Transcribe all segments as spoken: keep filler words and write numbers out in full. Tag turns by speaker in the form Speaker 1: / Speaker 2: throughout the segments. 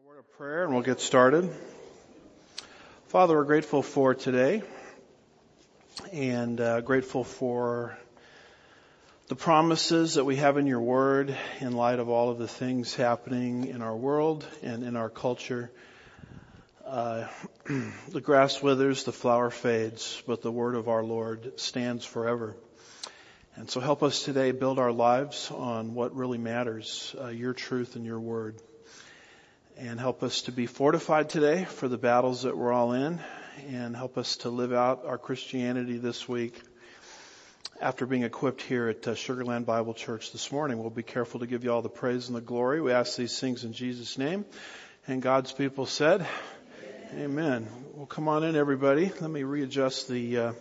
Speaker 1: Word of prayer and we'll get started. Father, we're grateful for today and uh, grateful for the promises that we have in your word in light of all of the things happening in our world and in our culture. Uh, the grass withers, the flower fades, but the word of our Lord stands forever. And so help us today build our lives on what really matters, uh, your truth and your word. And help us to be fortified today for the battles that we're all in, and help us to live out our Christianity this week. After being equipped here at uh, Sugar Land Bible Church this morning, we'll be careful to give you all the praise and the glory. We ask these things in Jesus' name. And God's people said, Amen. Amen. Well, come on in, everybody. Let me readjust the, uh,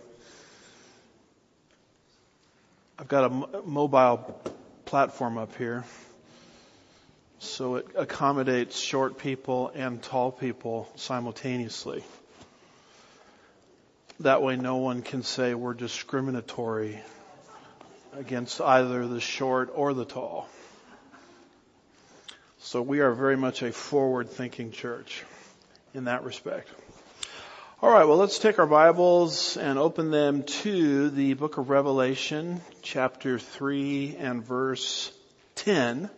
Speaker 1: I've got a m- mobile platform up here. So it accommodates short people and tall people simultaneously. That way no one can say we're discriminatory against either the short or the tall. So we are very much a forward-thinking church in that respect. All right, well, let's take our Bibles and open them to the book of Revelation, chapter three and verse ten.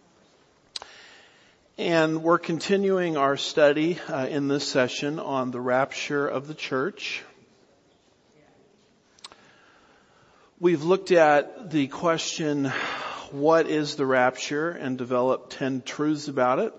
Speaker 1: And we're continuing our study uh, in this session on the rapture of the church. We've looked at the question, what is the rapture, and developed ten truths about it.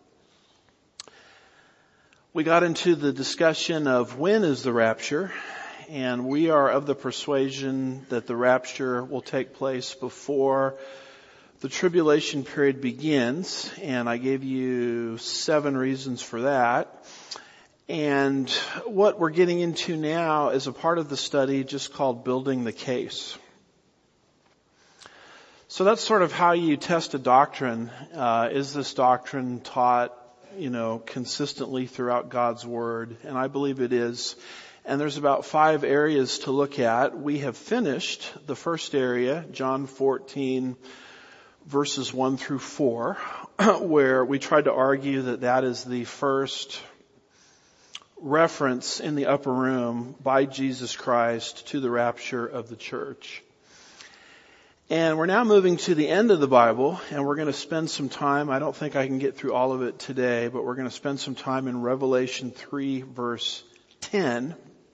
Speaker 1: We got into the discussion of when is the rapture, and we are of the persuasion that the rapture will take place before the tribulation period begins, and I gave you seven reasons for that. And what we're getting into now is a part of the study just called building the case. So that's sort of how you test a doctrine. Uh, is this doctrine taught, you know, consistently throughout God's Word? And I believe it is. And there's about five areas to look at. We have finished the first area, John fourteen, verses one through four, where we tried to argue that that is the first reference in the upper room by Jesus Christ to the rapture of the church. And we're now moving to the end of the Bible, and we're going to spend some time, I don't think I can get through all of it today, but we're going to spend some time in Revelation three verse ten,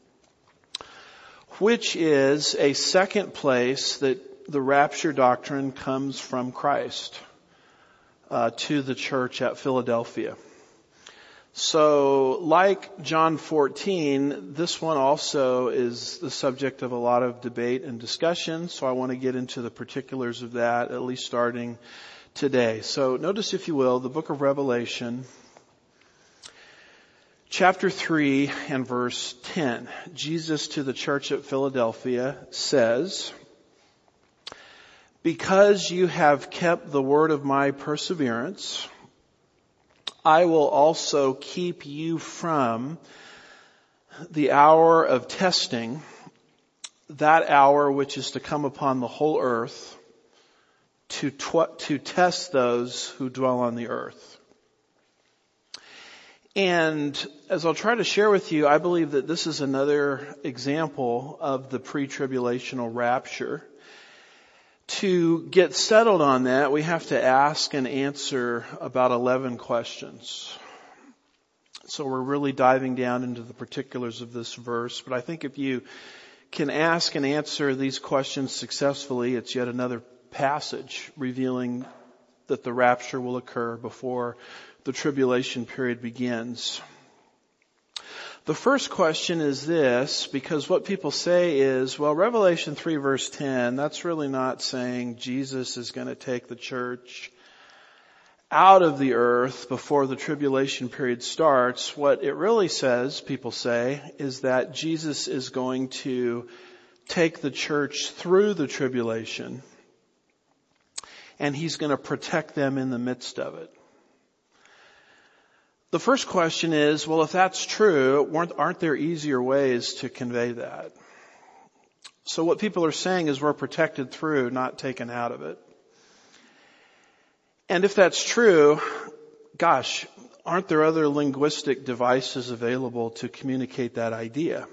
Speaker 1: which is a second place that the rapture doctrine comes from Christ uh, to the church at Philadelphia. So like John fourteen, this one also is the subject of a lot of debate and discussion. So I want to get into the particulars of that, at least starting today. So notice, if you will, the book of Revelation, chapter three and verse ten. Jesus to the church at Philadelphia says, "Because you have kept the word of my perseverance, I will also keep you from the hour of testing, that hour which is to come upon the whole earth to tw- to test those who dwell on the earth." And as I'll try to share with you, I believe that this is another example of the pre-tribulational rapture. To get settled on that, we have to ask and answer about eleven questions. So we're really diving down into the particulars of this verse. But I think if you can ask and answer these questions successfully, it's yet another passage revealing that the rapture will occur before the tribulation period begins. The first question is this, because what people say is, well, Revelation three verse ten, that's really not saying Jesus is going to take the church out of the earth before the tribulation period starts. What it really says, people say, is that Jesus is going to take the church through the tribulation, and he's going to protect them in the midst of it. The first question is, well, if that's true, aren't there easier ways to convey that? So what people are saying is we're protected through, not taken out of it. And if that's true, gosh, aren't there other linguistic devices available to communicate that idea?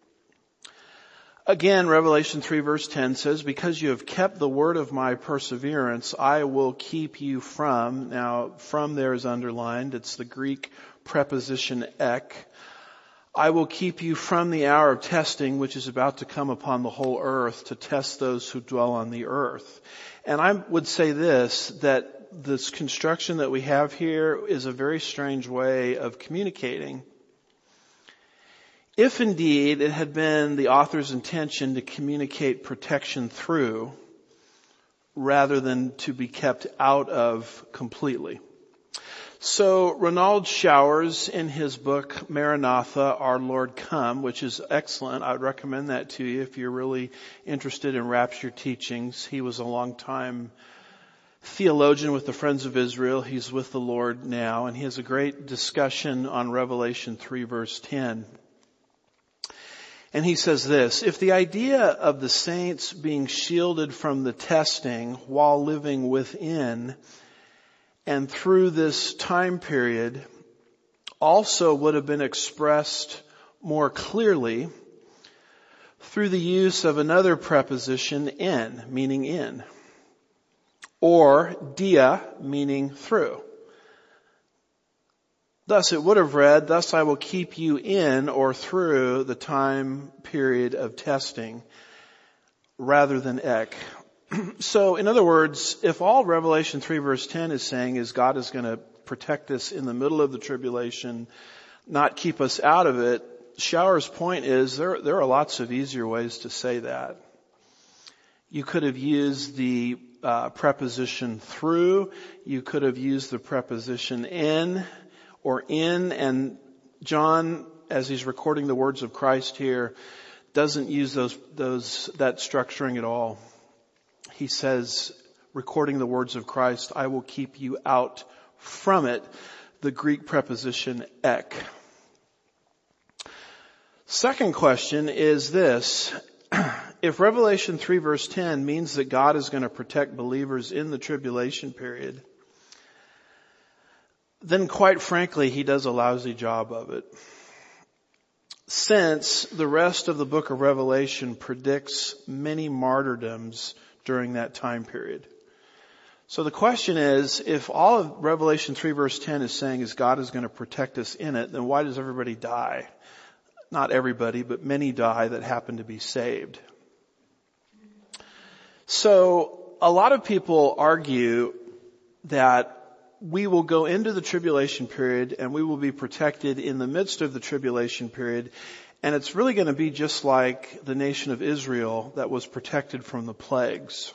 Speaker 1: Again, Revelation three verse ten says, because you have kept the word of my perseverance, I will keep you from. Now, from there is underlined. It's the Greek preposition ek. I will keep you from the hour of testing, which is about to come upon the whole earth to test those who dwell on the earth. And I would say this, that this construction that we have here is a very strange way of communicating. If indeed it had been the author's intention to communicate protection through, rather than to be kept out of completely. So Ronald Showers, in his book Maranatha, Our Lord Come, which is excellent. I would recommend that to you if you're really interested in rapture teachings. He was a long-time theologian with the Friends of Israel. He's with the Lord now, and he has a great discussion on Revelation three verse ten. And he says this, if the idea of the saints being shielded from the testing while living within and through this time period also would have been expressed more clearly through the use of another preposition, in, meaning in, or dia, meaning through. Thus it would have read, thus I will keep you in or through the time period of testing, rather than ek. So in other words, if all Revelation three verse ten is saying is God is going to protect us in the middle of the tribulation, not keep us out of it, Shower's point is there, there are lots of easier ways to say that. You could have used the uh, preposition through. You could have used the preposition in or in. And John, as he's recording the words of Christ here, doesn't use those, those, that structuring at all. He says, recording the words of Christ, I will keep you out from it. The Greek preposition ek. Second question is this. If Revelation three verse ten means that God is going to protect believers in the tribulation period, then quite frankly, he does a lousy job of it. Since the rest of the book of Revelation predicts many martyrdoms during that time period. So the question is, if all of Revelation three verse ten is saying is God is going to protect us in it, then why does everybody die? Not everybody, but many die that happen to be saved. So a lot of people argue that we will go into the tribulation period and we will be protected in the midst of the tribulation period. And it's really going to be just like the nation of Israel that was protected from the plagues.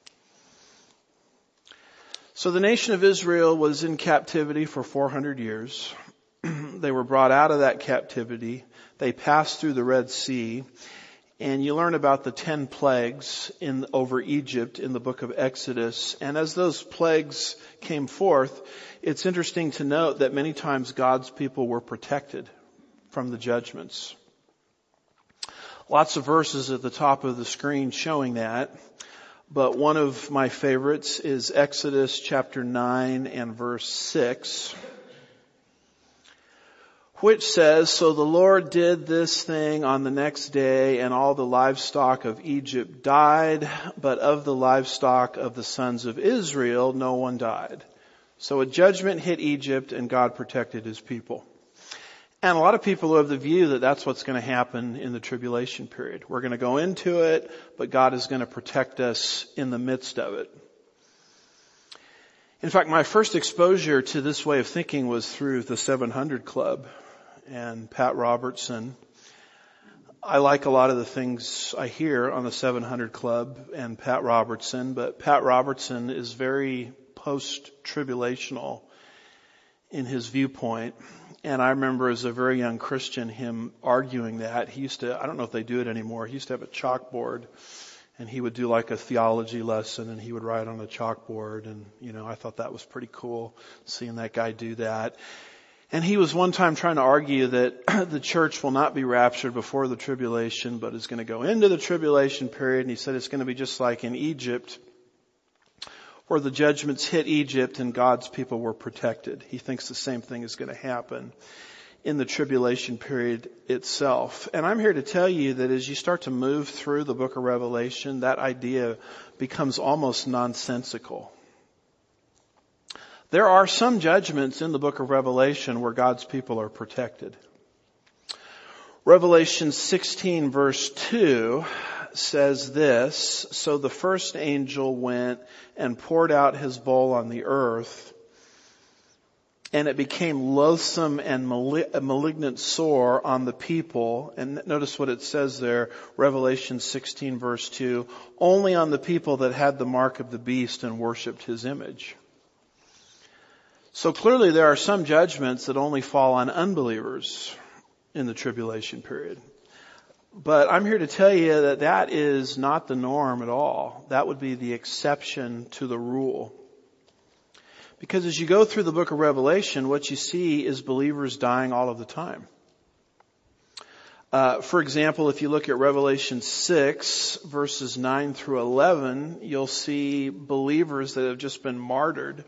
Speaker 1: So the nation of Israel was in captivity for four hundred years. They were brought out of that captivity. They passed through the Red Sea. And you learn about the ten plagues in over Egypt in the book of Exodus. And as those plagues came forth, it's interesting to note that many times God's people were protected from the judgments. Lots of verses at the top of the screen showing that. But one of my favorites is Exodus chapter nine and verse six. Which says, so the Lord did this thing on the next day, and all the livestock of Egypt died, but of the livestock of the sons of Israel, no one died. So a judgment hit Egypt, and God protected his people. And a lot of people have the view that that's what's going to happen in the tribulation period. We're going to go into it, but God is going to protect us in the midst of it. In fact, my first exposure to this way of thinking was through the seven hundred Club and Pat Robertson. I like a lot of the things I hear on the seven hundred Club and Pat Robertson, but Pat Robertson is very post-tribulational in his viewpoint. And I remember as a very young Christian him arguing that. He used to, I don't know if they do it anymore, he used to have a chalkboard and he would do like a theology lesson and he would write on a chalkboard, and you know, I thought that was pretty cool seeing that guy do that. And he was one time trying to argue that the church will not be raptured before the tribulation, but is going to go into the tribulation period. And he said it's going to be just like in Egypt, where the judgments hit Egypt and God's people were protected. He thinks the same thing is going to happen in the tribulation period itself. And I'm here to tell you that as you start to move through the book of Revelation, that idea becomes almost nonsensical. There are some judgments in the book of Revelation where God's people are protected. Revelation sixteen verse two says this, "So the first angel went and poured out his bowl on the earth, and it became loathsome and malignant sore on the people." And notice what it says there, Revelation sixteen verse two, "only on the people that had the mark of the beast and worshipped his image." So clearly there are some judgments that only fall on unbelievers in the tribulation period. But I'm here to tell you that that is not the norm at all. That would be the exception to the rule. Because as you go through the book of Revelation, what you see is believers dying all of the time. Uh, for example, if you look at Revelation six, verses nine through eleven, you'll see believers that have just been martyred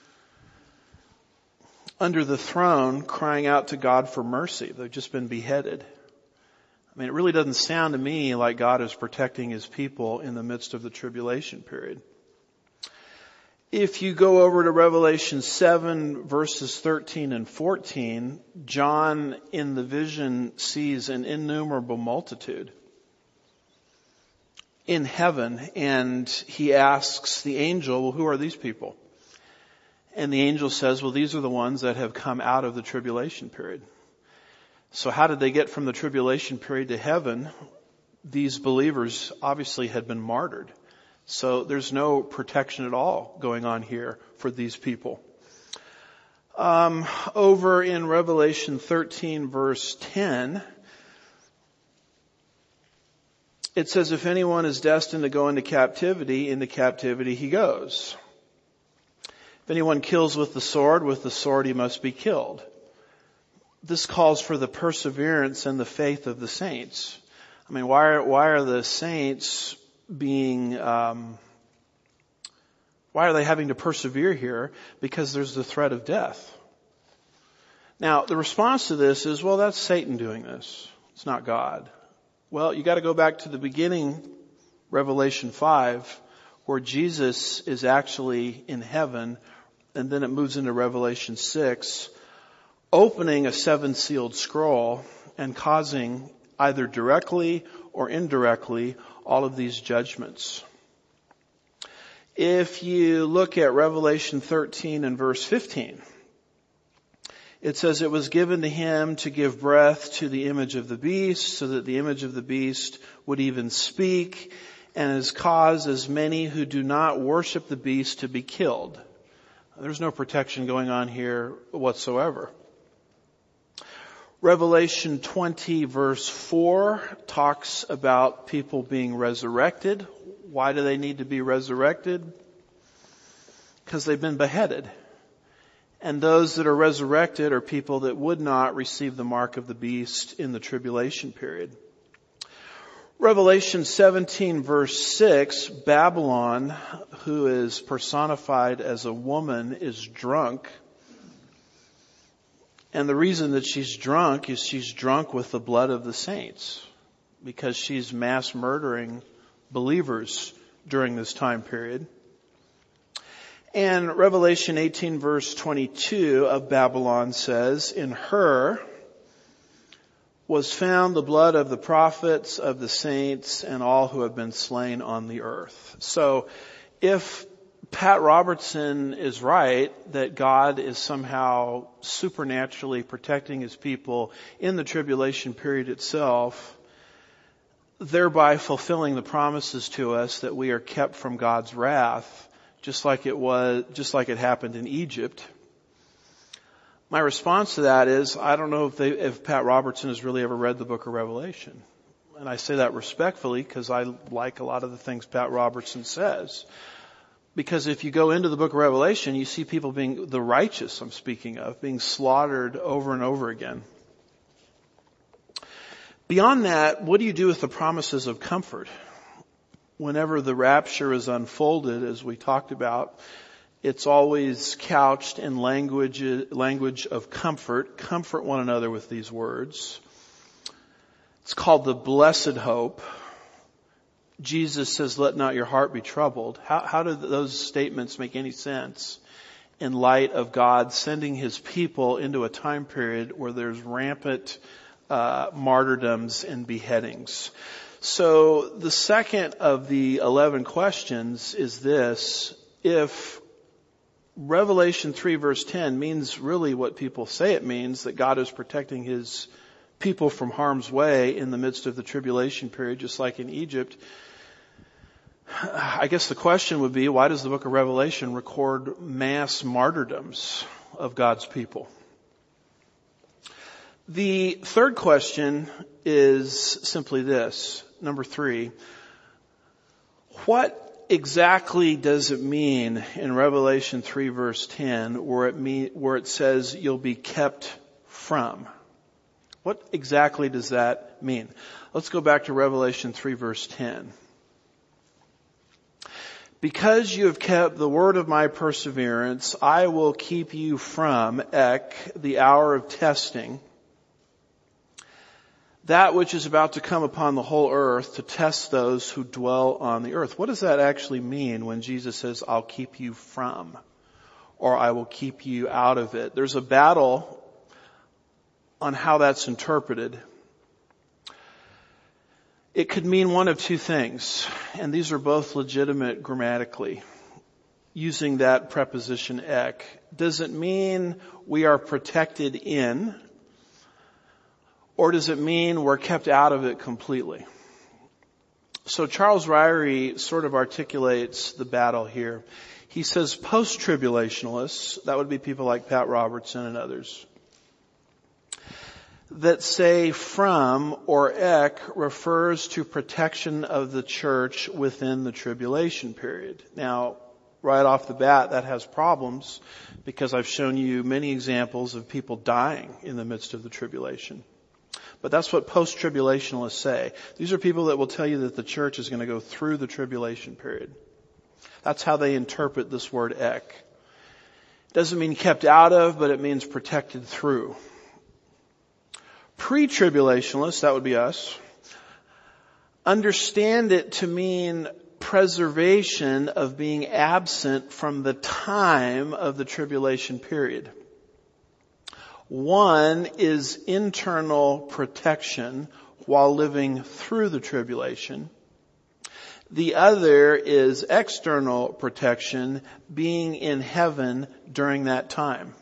Speaker 1: under the throne crying out to God for mercy. They've just been beheaded. I mean, it really doesn't sound to me like God is protecting his people in the midst of the tribulation period. If you go over to Revelation seven verses thirteen and fourteen, John in the vision sees an innumerable multitude in heaven, and he asks the angel, well, who are these people? And the angel says, well, these are the ones that have come out of the tribulation period. So how did they get from the tribulation period to heaven? These believers obviously had been martyred. So there's no protection at all going on here for these people. Um, over in Revelation thirteen verse ten, it says, if anyone is destined to go into captivity, into captivity he goes. If anyone kills with the sword, with the sword he must be killed. This calls for the perseverance and the faith of the saints. I mean, why are, why are the saints being, um, why are they having to persevere here? Because there's the threat of death. Now, the response to this is, well, that's Satan doing this. It's not God. Well, you got to go back to the beginning, Revelation five, where Jesus is actually in heaven, and then it moves into Revelation six, opening a seven-sealed scroll and causing either directly or indirectly all of these judgments. If you look at Revelation thirteen and verse fifteen, it says, it was given to him to give breath to the image of the beast, so that the image of the beast would even speak, and has caused as many who do not worship the beast to be killed. There's no protection going on here whatsoever. Revelation twenty verse four talks about people being resurrected. Why do they need to be resurrected? Because they've been beheaded. And those that are resurrected are people that would not receive the mark of the beast in the tribulation period. Revelation seventeen verse six, Babylon, who is personified as a woman, is drunk. And the reason that she's drunk is she's drunk with the blood of the saints, because she's mass murdering believers during this time period. And Revelation eighteen verse twenty-two of Babylon says, in her was found the blood of the prophets, of the saints, and all who have been slain on the earth. So if Pat Robertson is right that God is somehow supernaturally protecting his people in the tribulation period itself, thereby fulfilling the promises to us that we are kept from God's wrath, just like it was, just like it happened in Egypt. My response to that is, I don't know if they, if Pat Robertson has really ever read the book of Revelation. And I say that respectfully because I like a lot of the things Pat Robertson says. Because if you go into the book of Revelation, you see people being, the righteous I'm speaking of, being slaughtered over and over again. Beyond that, what do you do with the promises of comfort? whenever the rapture is unfolded, as we talked about, it's always couched in language, language of comfort. Comfort one another with these words. It's called the blessed hope. Jesus says, let not your heart be troubled. How, how do those statements make any sense in light of God sending his people into a time period where there's rampant uh, martyrdoms and beheadings? So the second of the eleven questions is this: if Revelation three verse ten means really what people say it means, that God is protecting his people from harm's way in the midst of the tribulation period, just like in Egypt, I guess the question would be, why does the book of Revelation record mass martyrdoms of God's people? The third question is simply this, number three. What exactly does it mean in Revelation three verse ten where it mean, where it says you'll be kept from? What exactly does that mean? Let's go back to Revelation three verse ten. Because you have kept the word of my perseverance, I will keep you from, ek, the hour of testing, that which is about to come upon the whole earth to test those who dwell on the earth. What does that actually mean when Jesus says, I'll keep you from, or I will keep you out of it? There's a battle on how that's interpreted. It could mean one of two things, and these are both legitimate grammatically, using that preposition ek. Does it mean we are protected in, or does it mean we're kept out of it completely? So Charles Ryrie sort of articulates the battle here. He says post-tribulationalists, that would be people like Pat Robertson and others, that say from or ek refers to protection of the church within the tribulation period. Now, right off the bat, that has problems because I've shown you many examples of people dying in the midst of the tribulation. But that's what post-tribulationalists say. These are people that will tell you that the church is going to go through the tribulation period. That's how they interpret this word ek. It doesn't mean kept out of, but it means protected through. Pre-tribulationists, that would be us, understand it to mean preservation of being absent from the time of the tribulation period. One is internal protection while living through the tribulation. The other is external protection, being in heaven during that time.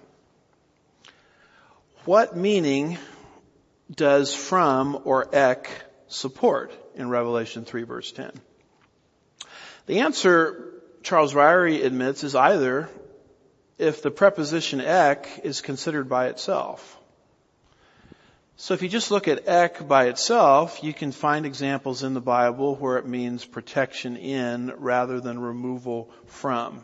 Speaker 1: What meaning does from or ek support in Revelation three verse ten? The answer, Charles Ryrie admits, is either if the preposition ek is considered by itself. So if you just look at ek by itself, you can find examples in the Bible where it means protection in rather than removal from.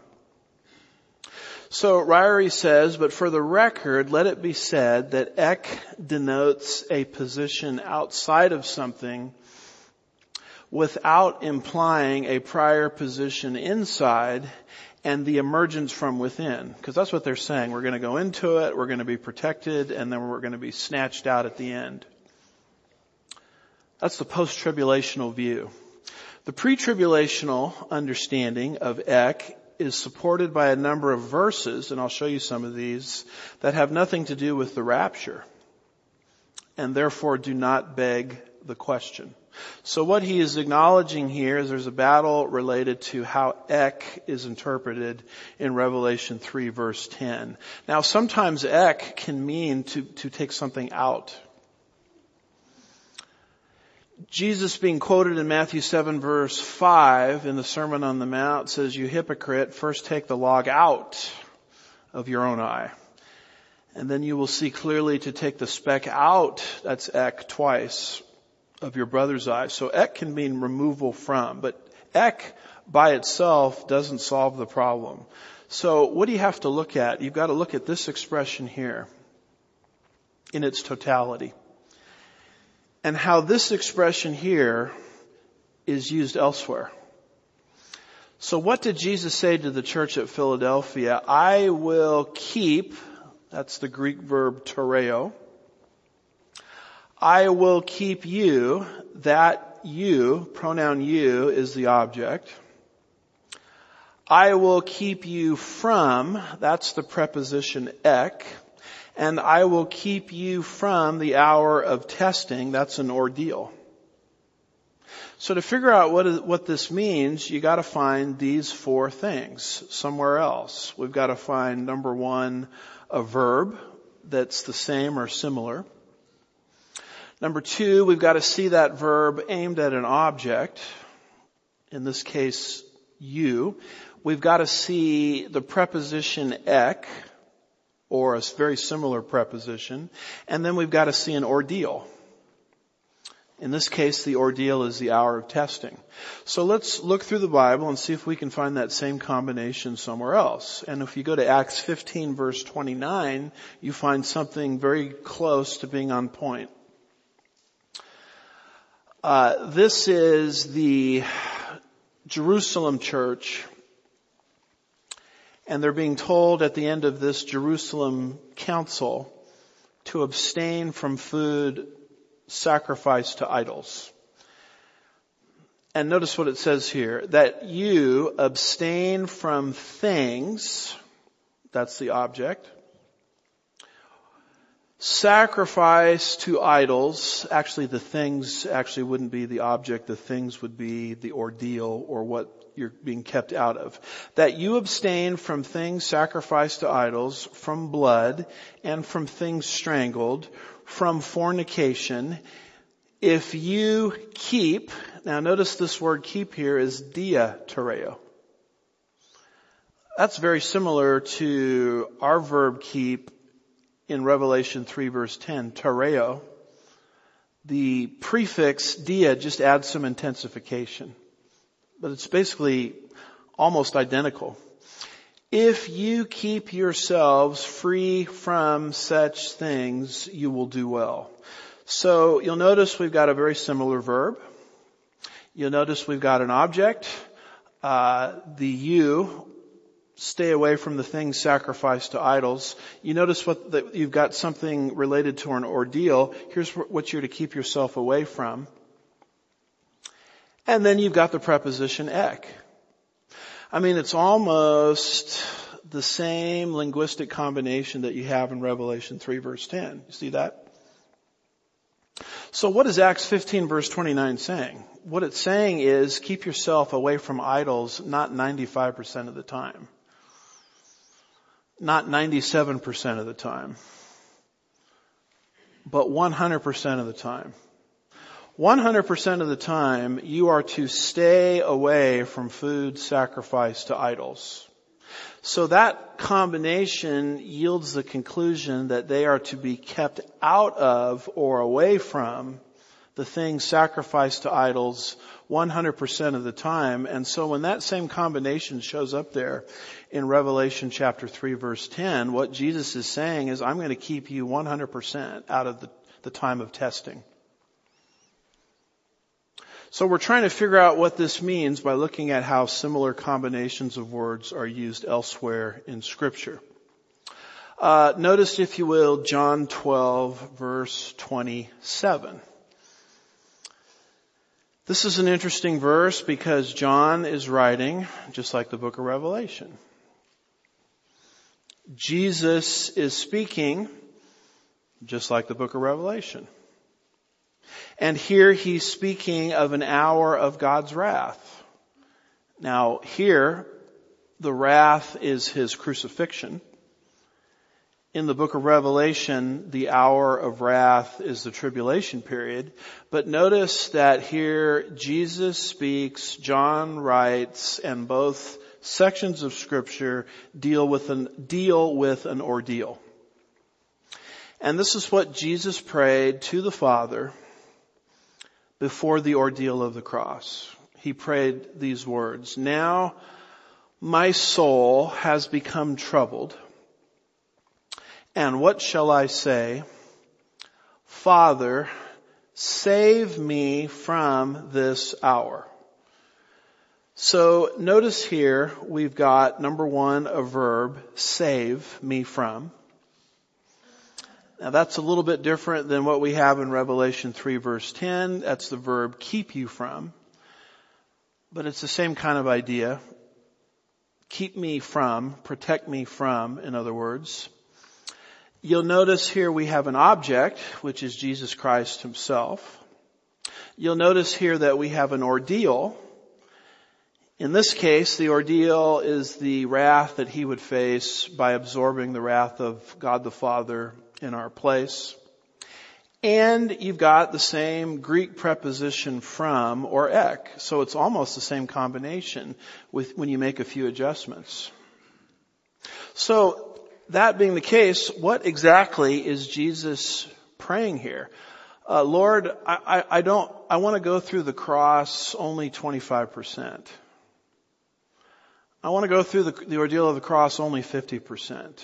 Speaker 1: So Ryrie says, but for the record, let it be said that ek denotes a position outside of something without implying a prior position inside and the emergence from within. Because that's what they're saying. We're going to go into it, we're going to be protected, and then we're going to be snatched out at the end. That's the post-tribulational view. The pre-tribulational understanding of ek is supported by a number of verses, and I'll show you some of these, that have nothing to do with the rapture, and therefore do not beg the question. So what he is acknowledging here is there's a battle related to how ek is interpreted in Revelation three verse ten. Now sometimes ek can mean to, to take something out. Jesus being quoted in Matthew seven verse five in the Sermon on the Mount says, you hypocrite, first take the log out of your own eye. And then you will see clearly to take the speck out, that's ek twice, of your brother's eye. So ek can mean removal from, but ek by itself doesn't solve the problem. So what do you have to look at? You've got to look at this expression here in its totality, and how this expression here is used elsewhere. So what did Jesus say to the church at Philadelphia? I will keep, that's the Greek verb tereo. I will keep you, that you, pronoun you, is the object. I will keep you from, that's the preposition ek. And I will keep you from the hour of testing, that's an ordeal. So to figure out what is, what this means, you got to find these four things somewhere else. We've got to find, number one, a verb that's the same or similar. Number two, we've got to see that verb aimed at an object. In this case, you. We've got to see the preposition ek, or a very similar preposition. And then we've got to see an ordeal. In this case, the ordeal is the hour of testing. So let's look through the Bible and see if we can find that same combination somewhere else. And if you go to Acts fifteen verse twenty-nine, you find something very close to being on point. Uh, this is the Jerusalem church, and they're being told at the end of this Jerusalem council to abstain from food sacrificed to idols. And notice what it says here, that you abstain from things, that's the object, sacrifice to idols. Actually, the things actually wouldn't be the object. The things would be the ordeal or what you're being kept out of. That you abstain from things sacrificed to idols, from blood, and from things strangled, from fornication. If you keep, now notice this word keep here is diatereo. That's very similar to our verb keep in Revelation three verse ten, tereo. The prefix dia just adds some intensification, but it's basically almost identical. If you keep yourselves free from such things, you will do well. So you'll notice we've got a very similar verb. You'll notice we've got an object. Uh, the you, stay away from the things sacrificed to idols. You notice what the, you've got something related to an ordeal. Here's what you're to keep yourself away from. And then you've got the preposition ek. I mean, it's almost the same linguistic combination that you have in Revelation three verse ten. You see that? So what is Acts fifteen verse twenty-nine saying? What it's saying is keep yourself away from idols not ninety-five percent of the time. Not ninety-seven percent of the time. But one hundred percent of the time. one hundred percent of the time, you are to stay away from food sacrificed to idols. So that combination yields the conclusion that they are to be kept out of or away from the things sacrificed to idols one hundred percent of the time. And so when that same combination shows up there in Revelation chapter three verse ten, what Jesus is saying is, I'm going to keep you one hundred percent out of the, the time of testing. So we're trying to figure out what this means by looking at how similar combinations of words are used elsewhere in Scripture. Uh, notice, if you will, John twelve, verse twenty-seven. This is an interesting verse because John is writing, just like the book of Revelation. Jesus is speaking, just like the book of Revelation. And here he's speaking of an hour of God's wrath. Now here, the wrath is his crucifixion. In the book of Revelation, the hour of wrath is the tribulation period. But notice that here Jesus speaks, John writes, and both sections of Scripture deal with an, deal with an ordeal. And this is what Jesus prayed to the Father before the ordeal of the cross. He prayed these words, "Now my soul has become troubled. And what shall I say? Father, save me from this hour." So notice here we've got, number one, a verb, save me from. Now that's a little bit different than what we have in Revelation three verse ten. That's the verb keep you from. But it's the same kind of idea. Keep me from, protect me from, in other words. You'll notice here we have an object, which is Jesus Christ himself. You'll notice here that we have an ordeal. In this case, the ordeal is the wrath that he would face by absorbing the wrath of God the Father in our place. And you've got the same Greek preposition from or ek. So it's almost the same combination with when you make a few adjustments. So that being the case, what exactly is Jesus praying here? Uh, Lord, I, I, I don't, I want to go through the cross only twenty-five percent. I want to go through the, the ordeal of the cross only fifty percent.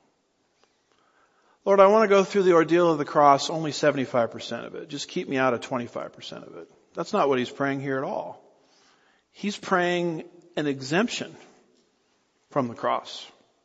Speaker 1: Lord, I want to go through the ordeal of the cross only seventy-five percent of it. Just keep me out of twenty-five percent of it. That's not what he's praying here at all. He's praying an exemption from the cross.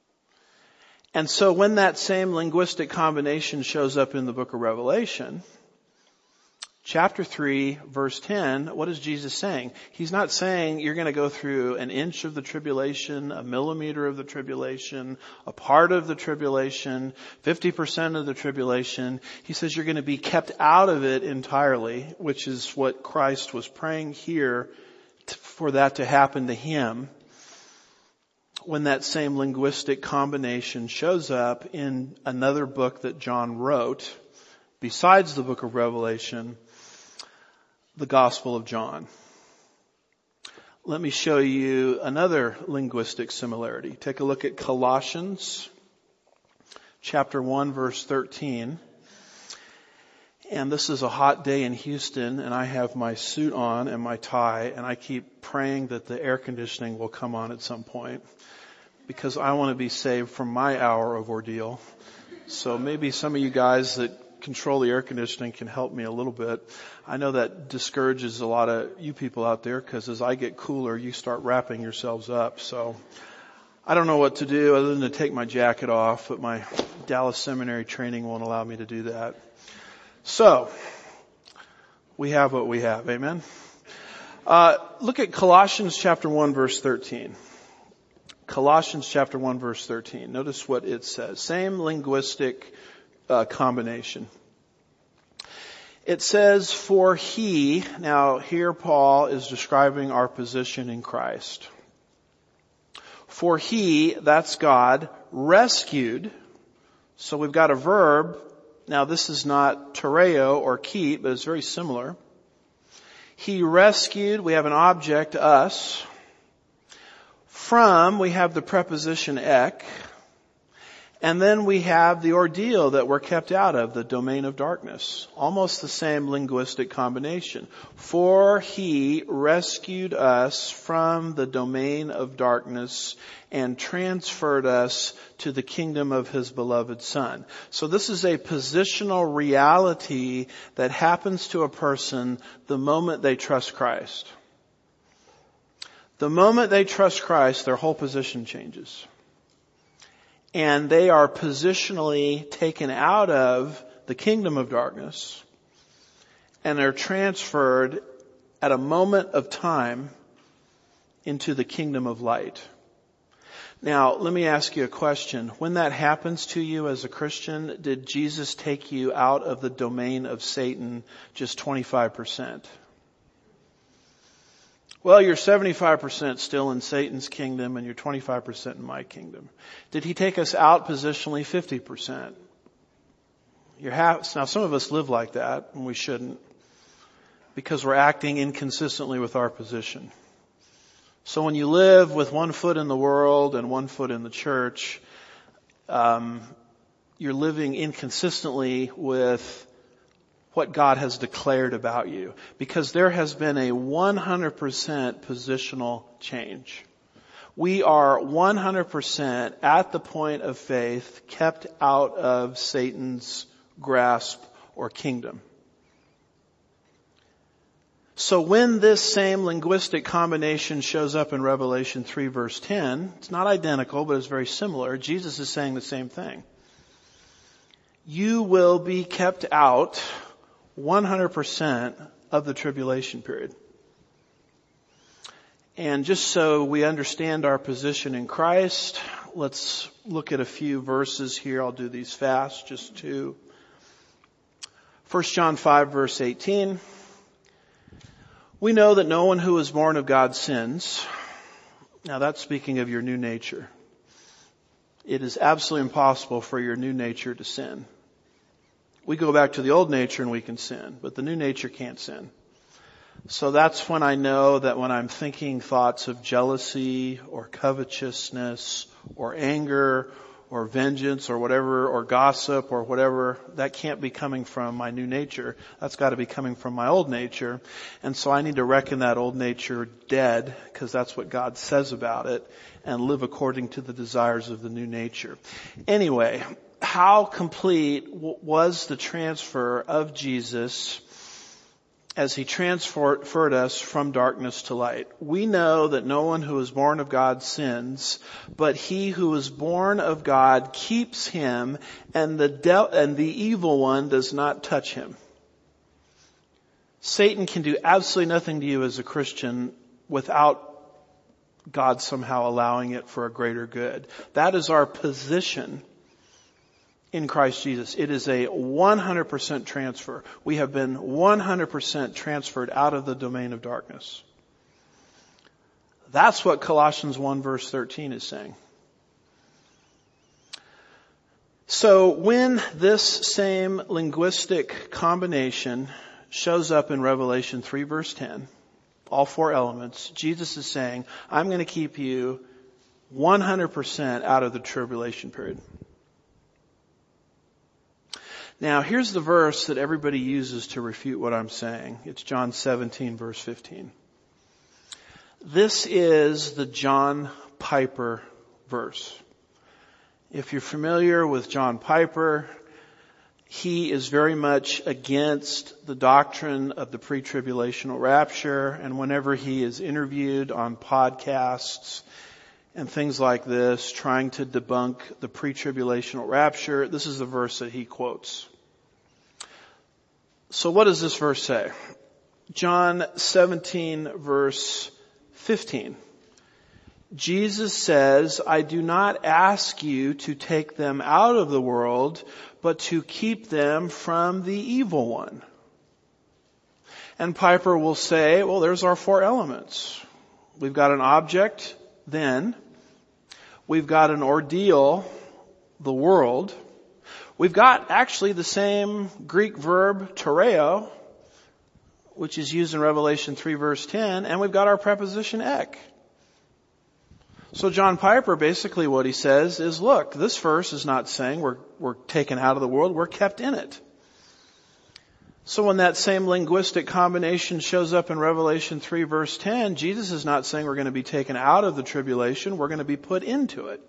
Speaker 1: And so when that same linguistic combination shows up in the book of Revelation, chapter three, verse ten, what is Jesus saying? He's not saying you're going to go through an inch of the tribulation, a millimeter of the tribulation, a part of the tribulation, fifty percent of the tribulation. He says you're going to be kept out of it entirely, which is what Christ was praying here to, for that to happen to him when that same linguistic combination shows up in another book that John wrote, besides the book of Revelation, the Gospel of John. Let me show you another linguistic similarity. Take a look at Colossians chapter one verse thirteen. And this is a hot day in Houston, and I have my suit on and my tie, and I keep praying that the air conditioning will come on at some point because I want to be saved from my hour of ordeal. So maybe some of you guys that control the air conditioning can help me a little bit. I know that discourages a lot of you people out there because as I get cooler, you start wrapping yourselves up. So I don't know what to do other than to take my jacket off, but my Dallas Seminary training won't allow me to do that. So we have what we have. Amen. Uh, look at Colossians chapter one verse thirteen. Colossians chapter one verse thirteen. Notice what it says. Same linguistic uh, combination. It says, for he, now here Paul is describing our position in Christ. For he, that's God, rescued. So we've got a verb. Now this is not tereo or keep, but it's very similar. He rescued, we have an object, us. From, we have the preposition ek. And then we have the ordeal that we're kept out of, the domain of darkness. Almost the same linguistic combination. For he rescued us from the domain of darkness and transferred us to the kingdom of his beloved Son. So this is a positional reality that happens to a person the moment they trust Christ. The moment they trust Christ, their whole position changes. And they are positionally taken out of the kingdom of darkness and are transferred at a moment of time into the kingdom of light. Now, let me ask you a question. When that happens to you as a Christian, did Jesus take you out of the domain of Satan just twenty-five percent? Well, you're seventy-five percent still in Satan's kingdom and you're twenty-five percent in my kingdom. Did he take us out positionally fifty percent? You're half, now some of us live like that and we shouldn't because we're acting inconsistently with our position. So when you live with one foot in the world and one foot in the church, um, you're living inconsistently with what God has declared about you, because there has been a one hundred percent positional change. We are one hundred percent at the point of faith kept out of Satan's grasp or kingdom. So when this same linguistic combination shows up in Revelation three verse ten, it's not identical, but it's very similar. Jesus is saying the same thing. You will be kept out one hundred percent of the tribulation period. And just so we understand our position in Christ, let's look at a few verses here. I'll do these fast, just two. First John five verse eighteen. We know that no one who is born of God sins. Now that's speaking of your new nature. It is absolutely impossible for your new nature to sin. We go back to the old nature and we can sin, but the new nature can't sin. So that's when I know that when I'm thinking thoughts of jealousy or covetousness or anger or vengeance or whatever, or gossip or whatever, that can't be coming from my new nature. That's got to be coming from my old nature. And so I need to reckon that old nature dead, because that's what God says about it, and live according to the desires of the new nature. Anyway, how complete was the transfer of Jesus as he transferred us from darkness to light? We know that no one who is born of God sins, but he who is born of God keeps him, and the de- and the evil one does not touch him. Satan can do absolutely nothing to you as a Christian without God somehow allowing it for a greater good. That is our position in Christ Jesus. It is a one hundred percent transfer. We have been one hundred percent transferred out of the domain of darkness. That's what Colossians one verse thirteen is saying. So when this same linguistic combination shows up in Revelation three verse ten, all four elements, Jesus is saying, I'm going to keep you one hundred percent out of the tribulation period. Now, here's the verse that everybody uses to refute what I'm saying. It's John seventeen, verse fifteen. This is the John Piper verse. If you're familiar with John Piper, he is very much against the doctrine of the pre-tribulational rapture, and whenever he is interviewed on podcasts and things like this, trying to debunk the pre-tribulational rapture, this is the verse that he quotes. So what does this verse say? John seventeen verse fifteen. Jesus says, I do not ask you to take them out of the world, but to keep them from the evil one. And Piper will say, well, there's our four elements. We've got an object, then. We've got an ordeal, the world. We've got actually the same Greek verb, tereo, which is used in Revelation three verse ten, and we've got our preposition ek. So John Piper, basically what he says is, look, this verse is not saying we're, we're taken out of the world, we're kept in it. So when that same linguistic combination shows up in Revelation three verse ten, Jesus is not saying we're going to be taken out of the tribulation, we're going to be put into it.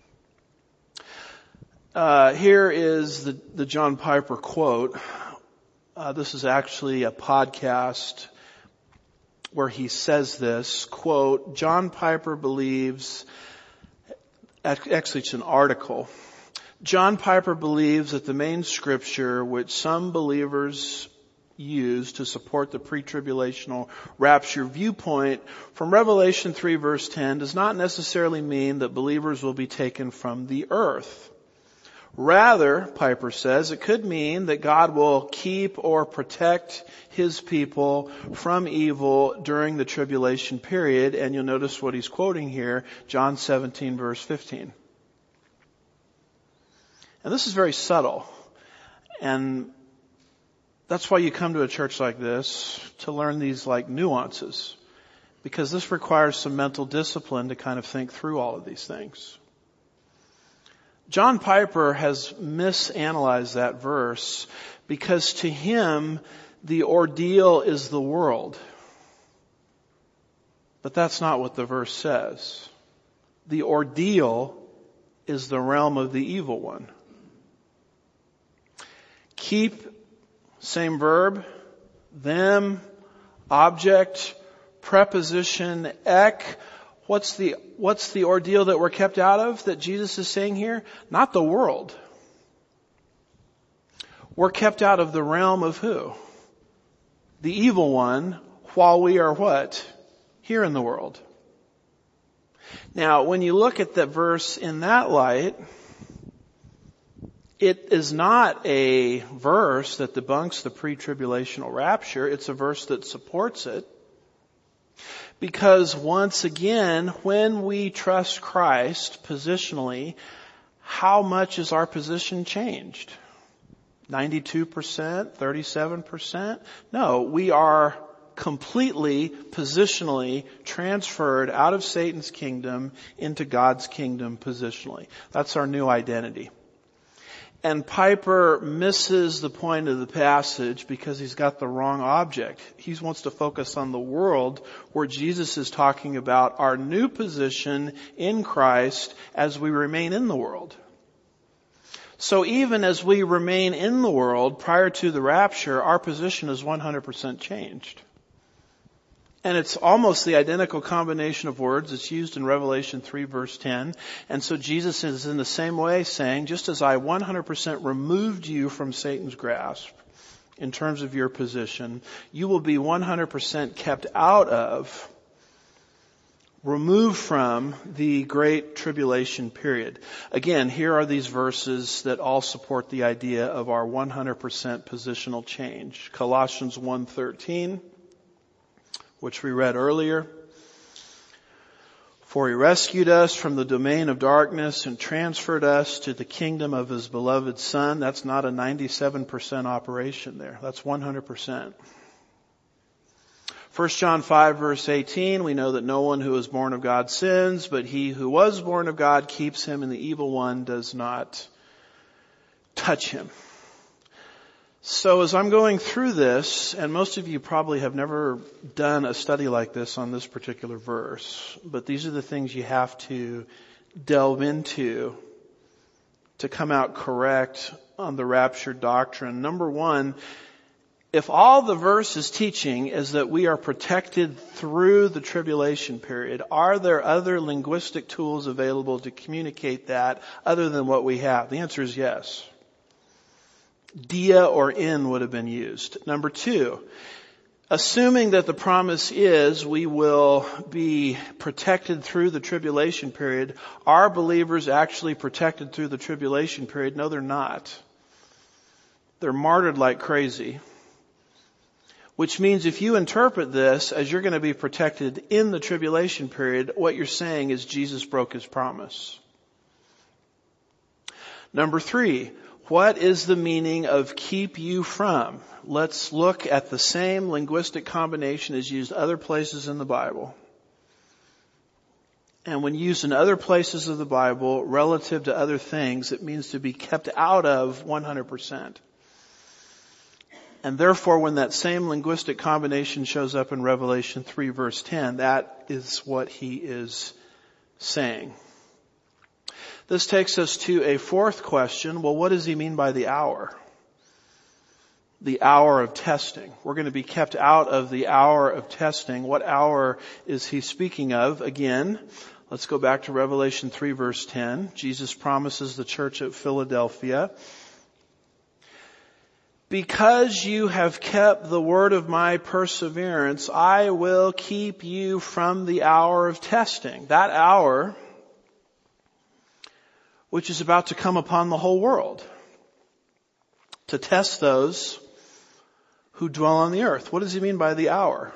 Speaker 1: Uh, here is the, the John Piper quote. Uh, this is actually a podcast where he says this, quote, John Piper believes, actually it's an article, John Piper believes that the main scripture which some believers use to support the pre-tribulational rapture viewpoint from Revelation three verse ten does not necessarily mean that believers will be taken from the earth. Rather, Piper says, it could mean that God will keep or protect his people from evil during the tribulation period. And you'll notice what he's quoting here, John seventeen verse fifteen. And this is very subtle. And that's why you come to a church like this, to learn these like nuances. Because this requires some mental discipline to kind of think through all of these things. John Piper has misanalyzed that verse because to him, the ordeal is the world. But that's not what the verse says. The ordeal is the realm of the evil one. Keep, same verb, them, Object, preposition, ek. What's the, what's the ordeal that we're kept out of that Jesus is saying here? Not the world. We're kept out of the realm of who? The evil one, while we are what? Here in the world. Now, when you look at that verse in that light, it is not a verse that debunks the pre-tribulational rapture. It's a verse that supports it. Because once again, when we trust Christ positionally, how much is our position changed? ninety-two percent? thirty-seven percent? No, we are completely, positionally transferred out of Satan's kingdom into God's kingdom positionally. That's our new identity. And Piper misses the point of the passage because he's got the wrong object. He wants to focus on the world, where Jesus is talking about our new position in Christ as we remain in the world. So even as we remain in the world prior to the rapture, our position is one hundred percent changed. And it's almost the identical combination of words. It's used in Revelation three verse ten. And so Jesus is in the same way saying, just as I one hundred percent removed you from Satan's grasp in terms of your position, you will be one hundred percent kept out of, removed from the great tribulation period. Again, here are these verses that all support the idea of our one hundred percent positional change. Colossians one thirteen. Which we read earlier. For he rescued us from the domain of darkness and transferred us to the kingdom of his beloved Son. That's not a ninety-seven percent operation there. That's one hundred percent. First John five verse eighteen, we know that no one who is born of God sins, but he who was born of God keeps him, and the evil one does not touch him. So as I'm going through this, and most of you probably have never done a study like this on this particular verse, but these are the things you have to delve into to come out correct on the rapture doctrine. Number one, if all the verse is teaching is that we are protected through the tribulation period, are there other linguistic tools available to communicate that other than what we have? The answer is yes. Dia or in would have been used. Number two, assuming that the promise is we will be protected through the tribulation period, are believers actually protected through the tribulation period? No, they're not. They're martyred like crazy. Which means if you interpret this as you're going to be protected in the tribulation period, what you're saying is Jesus broke his promise. Number three, what is the meaning of keep you from? Let's look at the same linguistic combination as used other places in the Bible. And when used in other places of the Bible relative to other things, it means to be kept out of one hundred percent. And therefore, when that same linguistic combination shows up in Revelation three verse ten, that is what he is saying. This takes us to a fourth question. Well, what does he mean by the hour? The hour of testing. We're going to be kept out of the hour of testing. What hour is he speaking of? Again, let's go back to Revelation three verse ten. Jesus promises the church at Philadelphia, because you have kept the word of my perseverance, I will keep you from the hour of testing. That hour which is about to come upon the whole world to test those who dwell on the earth. What does he mean by the hour?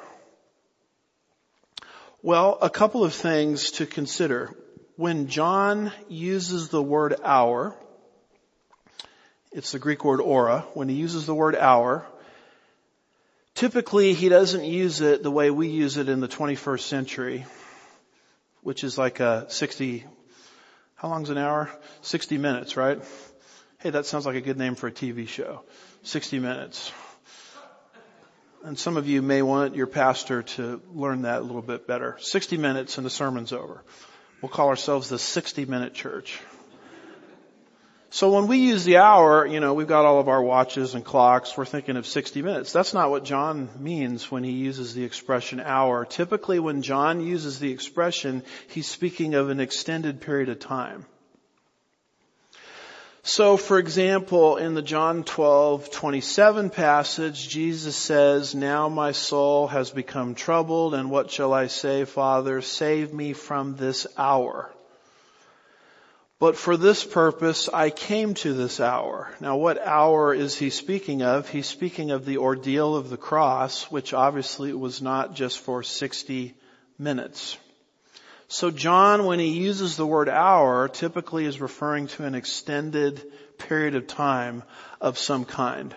Speaker 1: Well, a couple of things to consider. When John uses the word hour, it's the Greek word ora. When he uses the word hour, typically he doesn't use it the way we use it in the twenty-first century, which is like a sixty, how long's an hour? sixty minutes, right? Hey, that sounds like a good name for a T V show. sixty minutes. And some of you may want your pastor to learn that a little bit better. sixty minutes and the sermon's over. We'll call ourselves the sixty minute church. So when we use the hour, you know, we've got all of our watches and clocks. We're thinking of sixty minutes. That's not what John means when he uses the expression hour. Typically when John uses the expression, he's speaking of an extended period of time. So for example, in the John twelve twenty-seven passage, Jesus says, "Now my soul has become troubled, and what shall I say, Father? Save me from this hour. But for this purpose I came to this hour." Now what hour is he speaking of? He's speaking of the ordeal of the cross, which obviously was not just for sixty minutes. So John, when he uses the word hour, typically is referring to an extended period of time of some kind.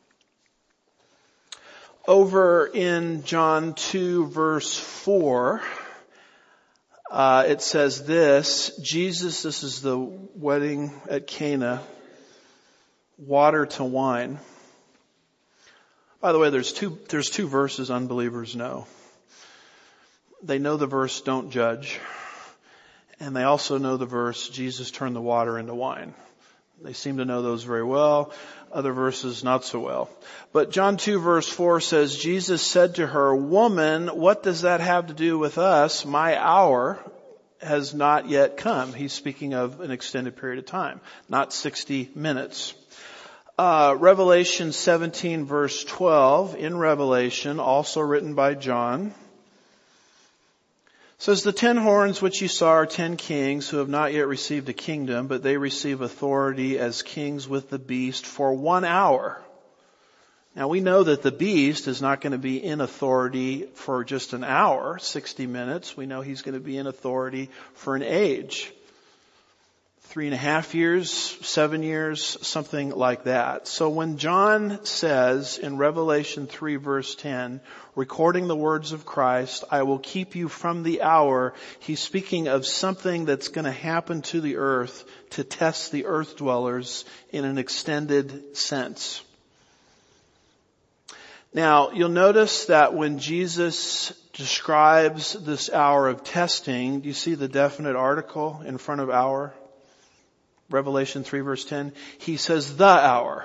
Speaker 1: Over in John two verse four, uh, it says this, Jesus, this is the wedding at Cana, water to wine. By the way, there's two, there's two verses unbelievers know. They know the verse, "Don't judge." And they also know the verse, "Jesus turned the water into wine." They seem to know those very well. Other verses not so well. But John two verse four says, Jesus said to her, "Woman, what does that have to do with us? My hour has not yet come." He's speaking of an extended period of time, not sixty minutes. Uh, Revelation seventeen verse twelve, in Revelation, also written by John, says, "The ten horns which you saw are ten kings who have not yet received a kingdom, but they receive authority as kings with the beast for one hour." Now we know that the beast is not going to be in authority for just an hour, sixty minutes. We know he's going to be in authority for an age. Three and a half years, seven years, something like that. So when John says in Revelation three verse ten, recording the words of Christ, "I will keep you from the hour," he's speaking of something that's going to happen to the earth to test the earth dwellers in an extended sense. Now, you'll notice that when Jesus describes this hour of testing, do you see the definite article in front of hour? Revelation three verse ten, he says the hour.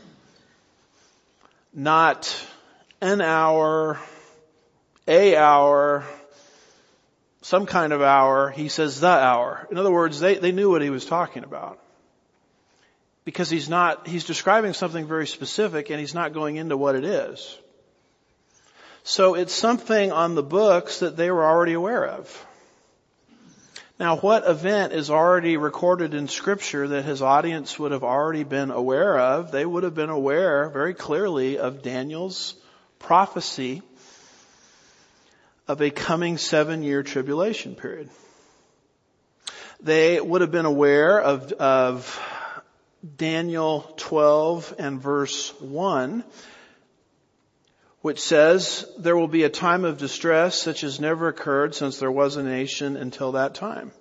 Speaker 1: Not an hour, a hour, some kind of hour. He says the hour. In other words, they, they knew what he was talking about. Because he's not, he's describing something very specific and he's not going into what it is. So it's something on the books that they were already aware of. Now, what event is already recorded in Scripture that his audience would have already been aware of? They would have been aware very clearly of Daniel's prophecy of a coming seven-year tribulation period. They would have been aware of, of Daniel twelve and verse one, which says, "There will be a time of distress such as never occurred since there was a nation until that time."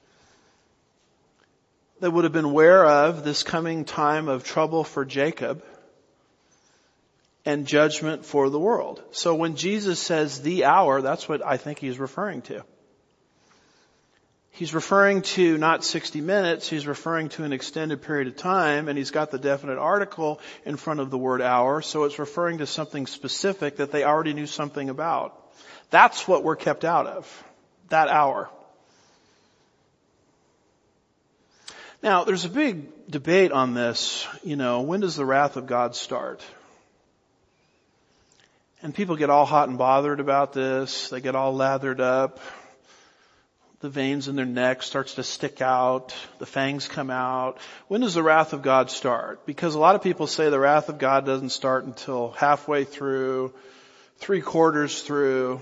Speaker 1: They would have been aware of this coming time of trouble for Jacob and judgment for the world. So when Jesus says the hour, that's what I think he's referring to. He's referring to not sixty minutes, he's referring to an extended period of time, and he's got the definite article in front of the word hour, so it's referring to something specific that they already knew something about. That's what we're kept out of, that hour. Now, there's a big debate on this, you know, when does the wrath of God start? And people get all hot and bothered about this, they get all lathered up. The veins in their neck starts to stick out. The fangs come out. When does the wrath of God start? Because a lot of people say the wrath of God doesn't start until halfway through, three quarters through.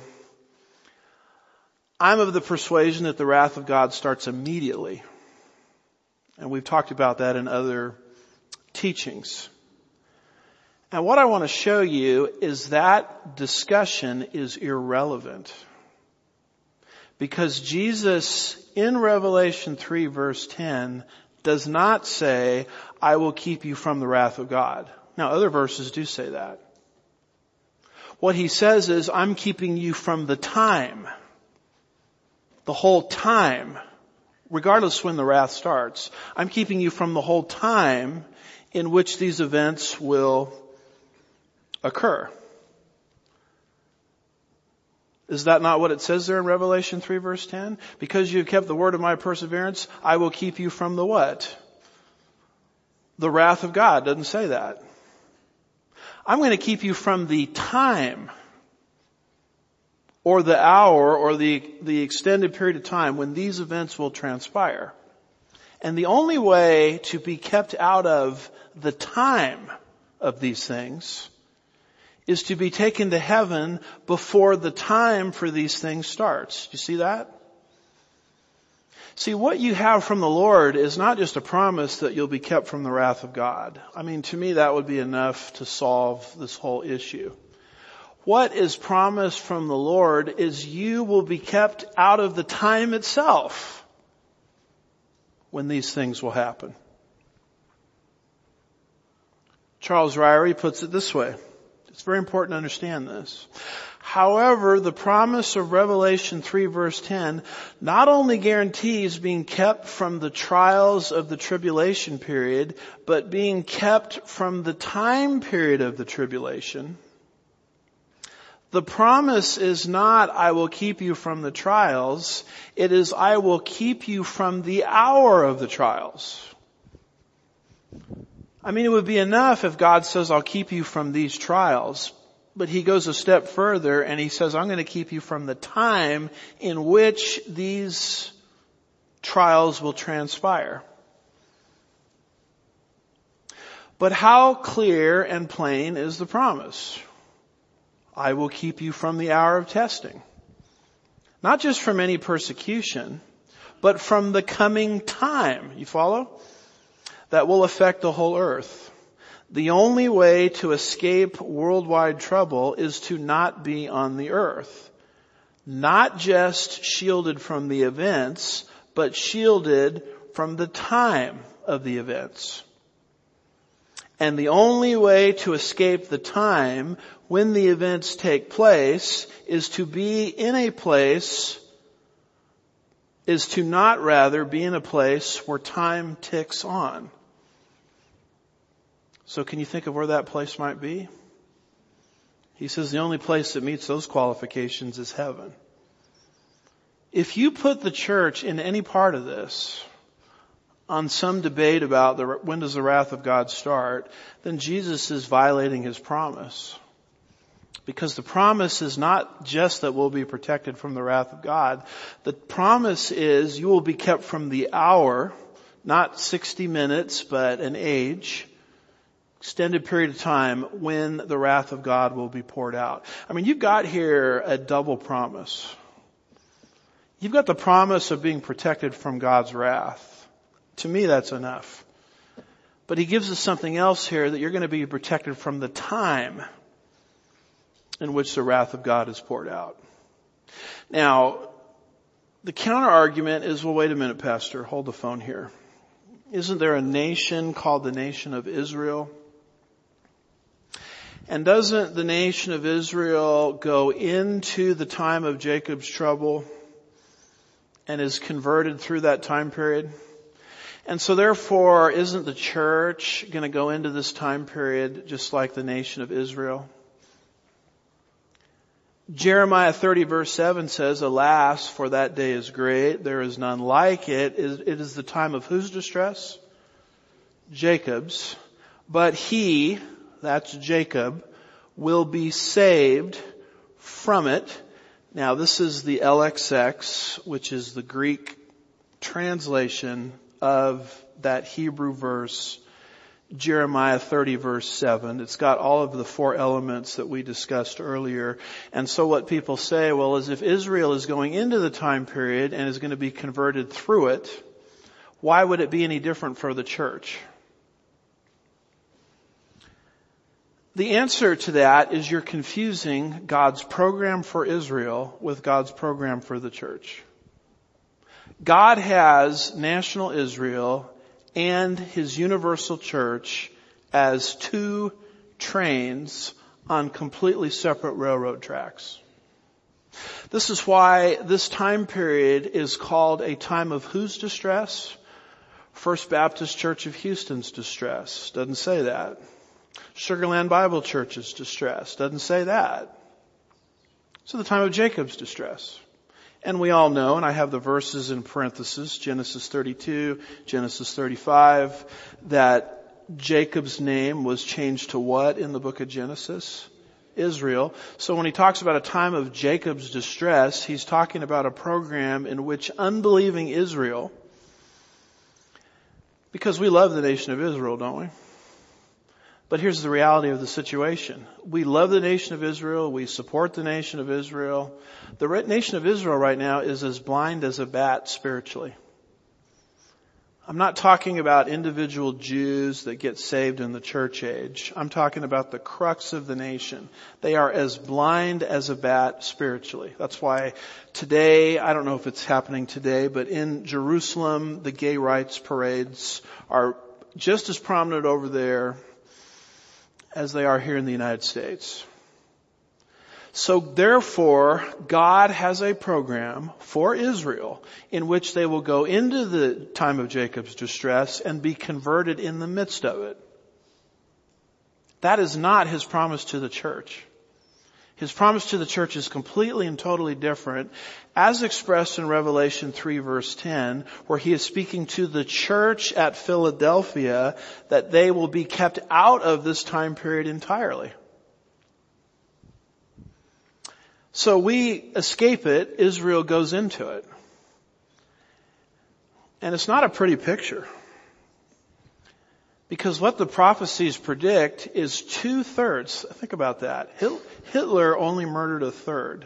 Speaker 1: I'm of the persuasion that the wrath of God starts immediately. And we've talked about that in other teachings. And what I want to show you is that discussion is irrelevant. Because Jesus in Revelation three verse ten does not say, "I will keep you from the wrath of God." Now other verses do say that. What he says is, "I'm keeping you from the time, the whole time regardless when the wrath starts. I'm keeping you from the whole time in which these events will occur. Is that not what it says there in Revelation three verse ten? Because you have kept the word of my perseverance, I will keep you from the what? The wrath of God. Doesn't say that. I'm going to keep you from the time or the hour or the, the extended period of time when these events will transpire. And the only way to be kept out of the time of these things is to be taken to heaven before the time for these things starts. Do you see that? See, what you have from the Lord is not just a promise that you'll be kept from the wrath of God. I mean, to me, that would be enough to solve this whole issue. What is promised from the Lord is you will be kept out of the time itself when these things will happen. Charles Ryrie puts it this way. It's very important to understand this. However, the promise of Revelation three verse ten not only guarantees being kept from the trials of the tribulation period, but being kept from the time period of the tribulation. The promise is not, I will keep you from the trials. It is, I will keep you from the hour of the trials. I mean, it would be enough if God says, I'll keep you from these trials. But he goes a step further and he says, I'm going to keep you from the time in which these trials will transpire. But how clear and plain is the promise? I will keep you from the hour of testing. Not just from any persecution, but from the coming time. You follow? That will affect the whole earth. The only way to escape worldwide trouble is to not be on the earth. Not just shielded from the events, but shielded from the time of the events. And the only way to escape the time when the events take place is to be in a place, is to not rather be in a place where time ticks on. So can you think of where that place might be? He says the only place that meets those qualifications is heaven. If you put the church in any part of this on some debate about the, when does the wrath of God start, then Jesus is violating his promise. Because the promise is not just that we'll be protected from the wrath of God. The promise is you will be kept from the hour, not sixty minutes, but an age, extended period of time when the wrath of God will be poured out. I mean, you've got here a double promise. You've got the promise of being protected from God's wrath. To me, that's enough. But he gives us something else here, that you're going to be protected from the time in which the wrath of God is poured out. Now, the counter argument is, well, wait a minute, Pastor, hold the phone here. Isn't there a nation called the nation of Israel? And doesn't the nation of Israel go into the time of Jacob's trouble and is converted through that time period? And so therefore, isn't the church going to go into this time period just like the nation of Israel? Jeremiah thirty verse seven says, alas, for that day is great. There is none like it. It is the time of whose distress? Jacob's. But he, that's Jacob, will be saved from it. Now this is the L X X, which is the Greek translation of that Hebrew verse, Jeremiah thirty verse seven. It's got all of the four elements that we discussed earlier. And so what people say, well, is if Israel is going into the time period and is going to be converted through it, why would it be any different for the church? The answer to that is you're confusing God's program for Israel with God's program for the church. God has national Israel and his universal church as two trains on completely separate railroad tracks. This is why this time period is called a time of whose distress? First Baptist Church of Houston's distress. Doesn't say that. Sugarland Bible Church's distress. Doesn't say that. So the time of Jacob's distress. And we all know, and I have the verses in parentheses, Genesis thirty-two, Genesis thirty-five, that Jacob's name was changed to what in the book of Genesis? Israel. So when he talks about a time of Jacob's distress, he's talking about a program in which unbelieving Israel, because we love the nation of Israel, don't we? But here's the reality of the situation. We love the nation of Israel. We support the nation of Israel. The nation of Israel right now is as blind as a bat spiritually. I'm not talking about individual Jews that get saved in the church age. I'm talking about the crux of the nation. They are as blind as a bat spiritually. That's why today, I don't know if it's happening today, but in Jerusalem, the gay rights parades are just as prominent over there as they are here in the United States. So therefore, God has a program for Israel in which they will go into the time of Jacob's distress and be converted in the midst of it. That is not His promise to the church. His promise to the church is completely and totally different, as expressed in Revelation three verse ten, where He is speaking to the church at Philadelphia that they will be kept out of this time period entirely. So we escape it, Israel goes into it. And it's not a pretty picture. Because what the prophecies predict is two-thirds. Think about that. Hitler only murdered a third.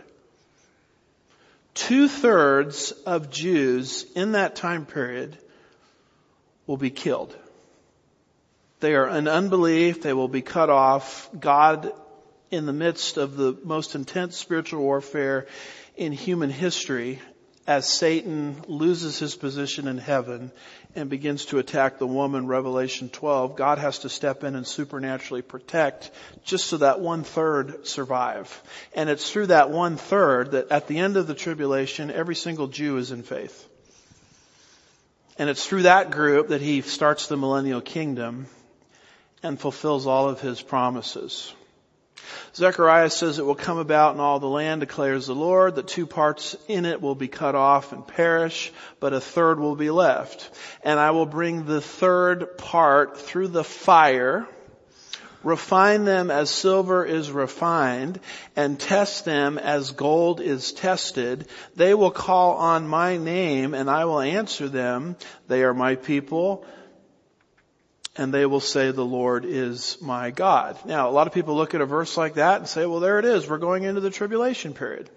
Speaker 1: Two-thirds of Jews in that time period will be killed. They are in unbelief. They will be cut off. God, in the midst of the most intense spiritual warfare in human history, as Satan loses his position in heaven and begins to attack the woman, Revelation twelve, God has to step in and supernaturally protect just so that one third survive. And it's through that one third that at the end of the tribulation, every single Jew is in faith. And it's through that group that He starts the millennial kingdom and fulfills all of His promises. Zechariah says it will come about in all the land, declares the Lord, that two parts in it will be cut off and perish, but a third will be left. And I will bring the third part through the fire, refine them as silver is refined, and test them as gold is tested. They will call on my name, and I will answer them. They are my people. And they will say, the Lord is my God. Now, a lot of people look at a verse like that and say, well, there it is. We're going into the tribulation period.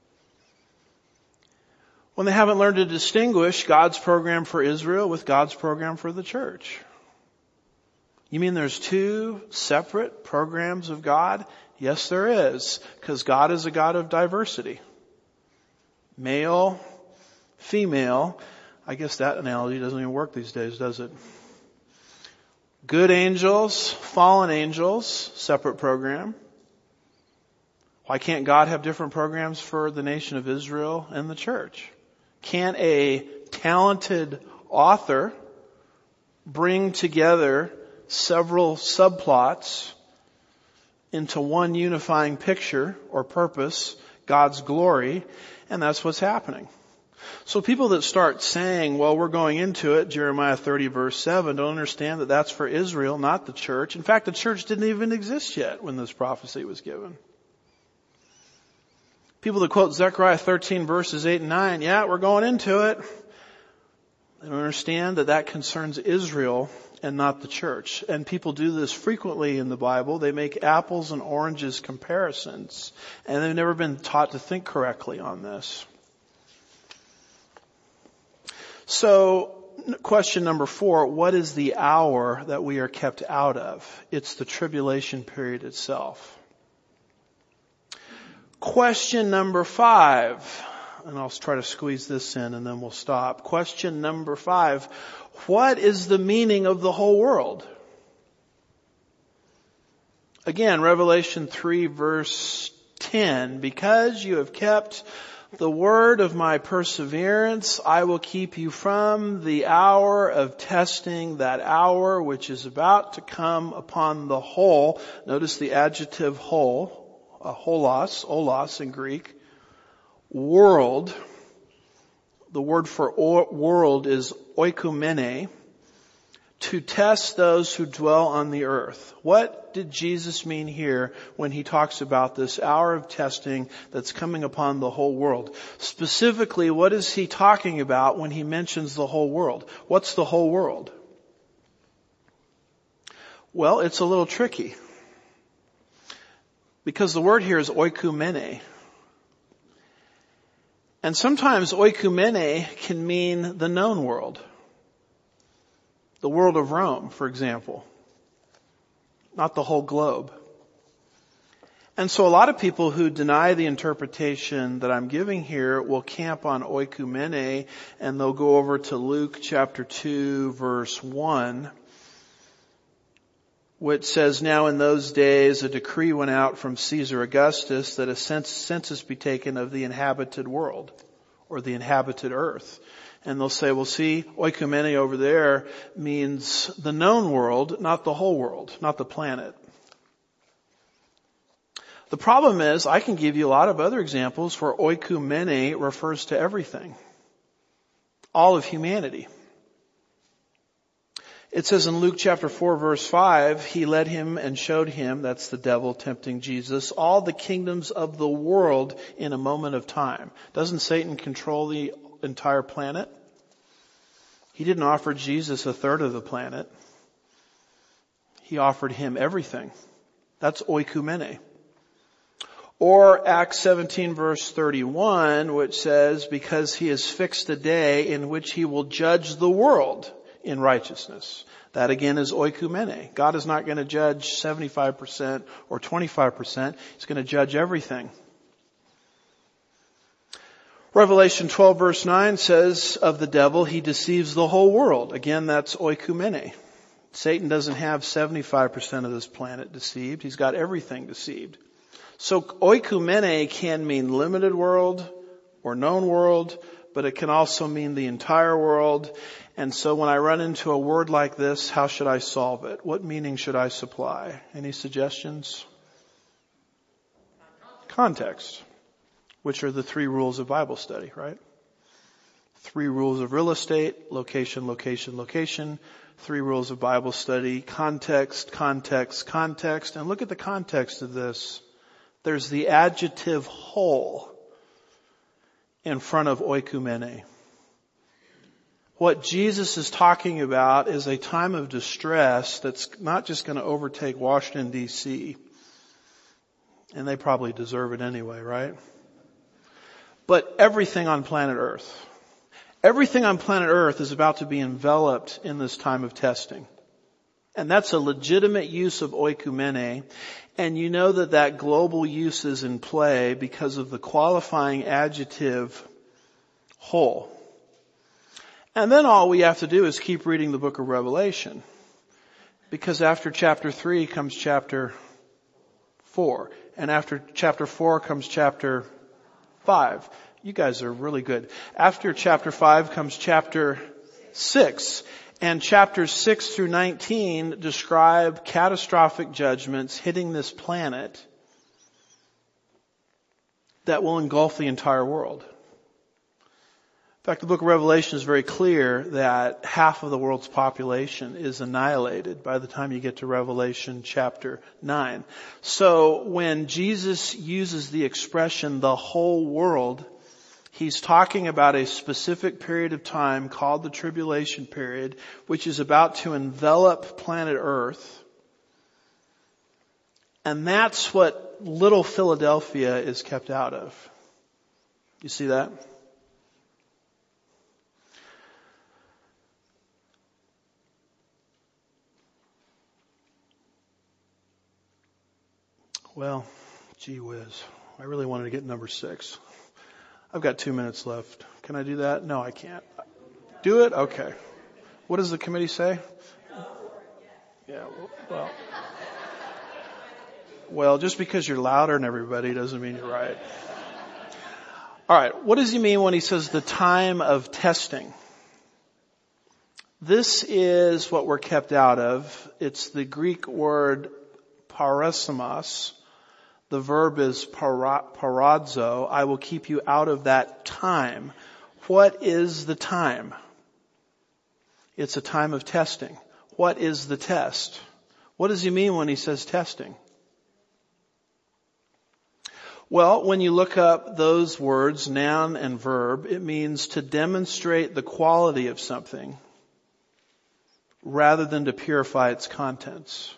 Speaker 1: When they haven't learned to distinguish God's program for Israel with God's program for the church. You mean there's two separate programs of God? Yes, there is. Because God is a God of diversity. Male, female. I guess that analogy doesn't even work these days, does it? Good angels, fallen angels, separate program. Why can't God have different programs for the nation of Israel and the church? Can't a talented author bring together several subplots into one unifying picture or purpose, God's glory? And that's what's happening. So people that start saying, well, we're going into it, Jeremiah thirty verse seven, don't understand that that's for Israel, not the church. In fact, the church didn't even exist yet when this prophecy was given. People that quote Zechariah thirteen verses eight and nine, yeah, we're going into it. They don't understand that that concerns Israel and not the church. And people do this frequently in the Bible. They make apples and oranges comparisons. And they've never been taught to think correctly on this. So, question number four, what is the hour that we are kept out of? It's the tribulation period itself. Question number five, and I'll try to squeeze this in and then we'll stop. Question number five, what is the meaning of the whole world? Again, Revelation three verse ten. Because you have kept the word of my perseverance, I will keep you from the hour of testing, that hour which is about to come upon the whole. Notice the adjective whole, uh, holos, olos in Greek. World. The word for o- world is oikumene. To test those who dwell on the earth. What did Jesus mean here when he talks about this hour of testing that's coming upon the whole world? Specifically, what is he talking about when he mentions the whole world? What's the whole world? Well, it's a little tricky. Because the word here is oikumene. And sometimes oikumene can mean the known world. The world of Rome, for example. Not the whole globe. And so a lot of people who deny the interpretation that I'm giving here will camp on oikumene, and they'll go over to Luke chapter two verse one, which says, "Now in those days a decree went out from Caesar Augustus that a census be taken of the inhabited world," or the inhabited earth. And they'll say, well, see, oikumene over there means the known world, not the whole world, not the planet. The problem is, I can give you a lot of other examples where oikumene refers to everything. All of humanity. It says in Luke chapter four verse five, he led him and showed him, that's the devil tempting Jesus, all the kingdoms of the world in a moment of time. Doesn't Satan control the entire planet? He didn't offer Jesus a third of the planet. He offered him everything. That's oikumene. Or Acts seventeen verse thirty-one, which says, because he has fixed a day in which he will judge the world in righteousness. That again is oikumene. God is not going to judge seventy-five percent or twenty-five percent. He's going to judge everything. Revelation twelve verse nine says of the devil, he deceives the whole world. Again, that's oikumene. Satan doesn't have seventy-five percent of this planet deceived. He's got everything deceived. So oikumene can mean limited world or known world, but it can also mean the entire world. And so when I run into a word like this, how should I solve it? What meaning should I supply? Any suggestions? Context. Which are the three rules of Bible study, right? Three rules of real estate, location, location, location. Three rules of Bible study, context, context, context. And look at the context of this. There's the adjective whole in front of oikumene. What Jesus is talking about is a time of distress that's not just going to overtake Washington, D C And they probably deserve it anyway, right? But everything on planet Earth. Everything on planet Earth is about to be enveloped in this time of testing. And that's a legitimate use of oikumene. And you know that that global use is in play because of the qualifying adjective whole. And then all we have to do is keep reading the book of Revelation. Because after chapter three comes chapter four. And after chapter four comes chapter five. You guys are really good. After chapter five comes chapter six. And chapters six through nineteen describe catastrophic judgments hitting this planet that will engulf the entire world. In fact, the book of Revelation is very clear that half of the world's population is annihilated by the time you get to Revelation chapter nine. So when Jesus uses the expression the whole world, he's talking about a specific period of time called the tribulation period, which is about to envelop planet Earth. And that's what little Philadelphia is kept out of. You see that? Well, gee whiz. I really wanted to get number six. I've got two minutes left. Can I do that? No, I can't. Do it? Okay. What does the committee say? Yeah, well, Well, just because you're louder than everybody doesn't mean you're right. All right. What does he mean when he says the time of testing? This is what we're kept out of. It's the Greek word parasimos. The verb is para, paradzo. I will keep you out of that time. What is the time? It's a time of testing. What is the test? What does he mean when he says testing? Well, when you look up those words, noun and verb, it means to demonstrate the quality of something rather than to purify its contents.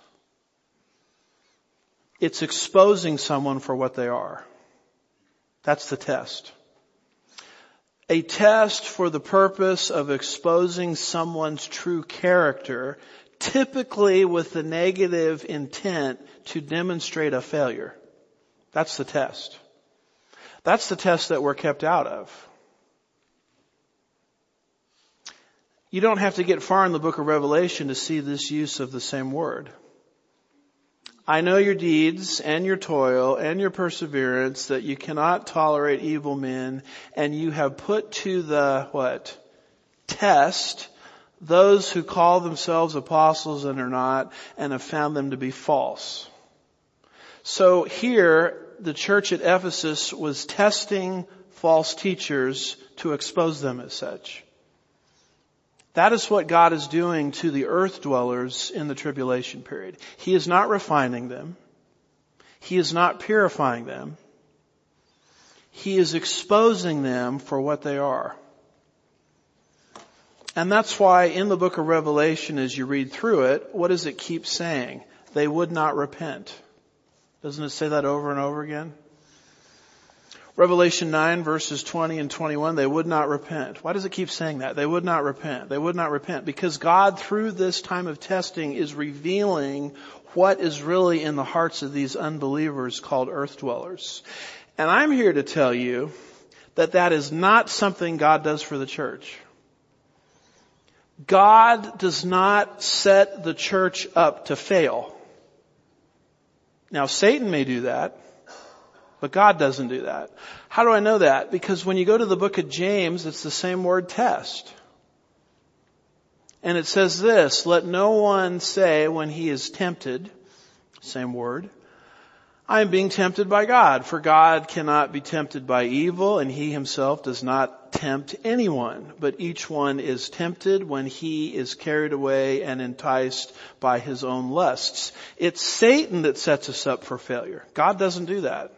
Speaker 1: It's exposing someone for what they are. That's the test. A test for the purpose of exposing someone's true character, typically with the negative intent to demonstrate a failure. That's the test. That's the test that we're kept out of. You don't have to get far in the book of Revelation to see this use of the same word. I know your deeds and your toil and your perseverance, that you cannot tolerate evil men, and you have put to the, what? Test those who call themselves apostles and are not, and have found them to be false. So here, the church at Ephesus was testing false teachers to expose them as such. That is what God is doing to the earth dwellers in the tribulation period. He is not refining them. He is not purifying them. He is exposing them for what they are. And that's why in the book of Revelation, as you read through it, what does it keep saying? They would not repent. Doesn't it say that over and over again? Revelation nine verses twenty and twenty-one, they would not repent. Why does it keep saying that? They would not repent. They would not repent because God, through this time of testing, is revealing what is really in the hearts of these unbelievers called earth dwellers. And I'm here to tell you that that is not something God does for the church. God does not set the church up to fail. Now, Satan may do that, but God doesn't do that. How do I know that? Because when you go to the book of James, it's the same word test. And it says this, let no one say when he is tempted, same word, I am being tempted by God. For God cannot be tempted by evil, and he himself does not tempt anyone. But each one is tempted when he is carried away and enticed by his own lusts. It's Satan that sets us up for failure. God doesn't do that.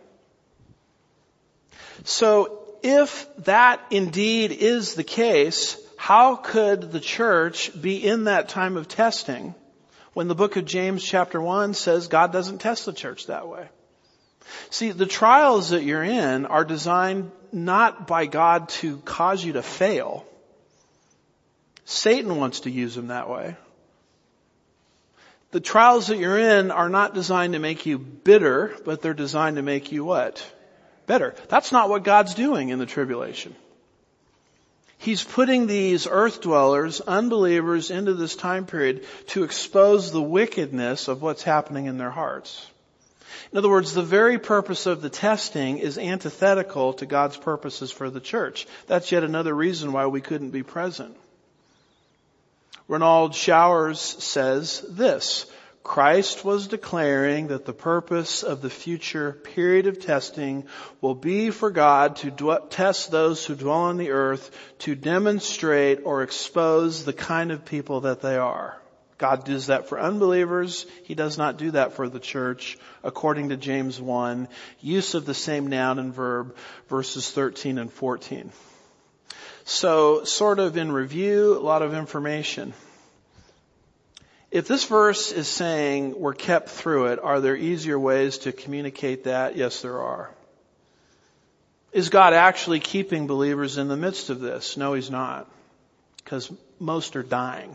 Speaker 1: So if that indeed is the case, how could the church be in that time of testing when the book of James chapter one says God doesn't test the church that way? See, the trials that you're in are designed not by God to cause you to fail. Satan wants to use them that way. The trials that you're in are not designed to make you bitter, but they're designed to make you what? Better. That's not what God's doing in the tribulation. He's putting these earth dwellers, unbelievers, into this time period to expose the wickedness of what's happening in their hearts. In other words, the very purpose of the testing is antithetical to God's purposes for the church. That's yet another reason why we couldn't be present. Ronald Showers says this, Christ was declaring that the purpose of the future period of testing will be for God to dw- test those who dwell on the earth to demonstrate or expose the kind of people that they are. God does that for unbelievers. He does not do that for the church, according to James one. Use of the same noun and verb, verses thirteen and fourteen. So, sort of in review, a lot of information. If this verse is saying we're kept through it, are there easier ways to communicate that? Yes, there are. Is God actually keeping believers in the midst of this? No, He's not. Because most are dying.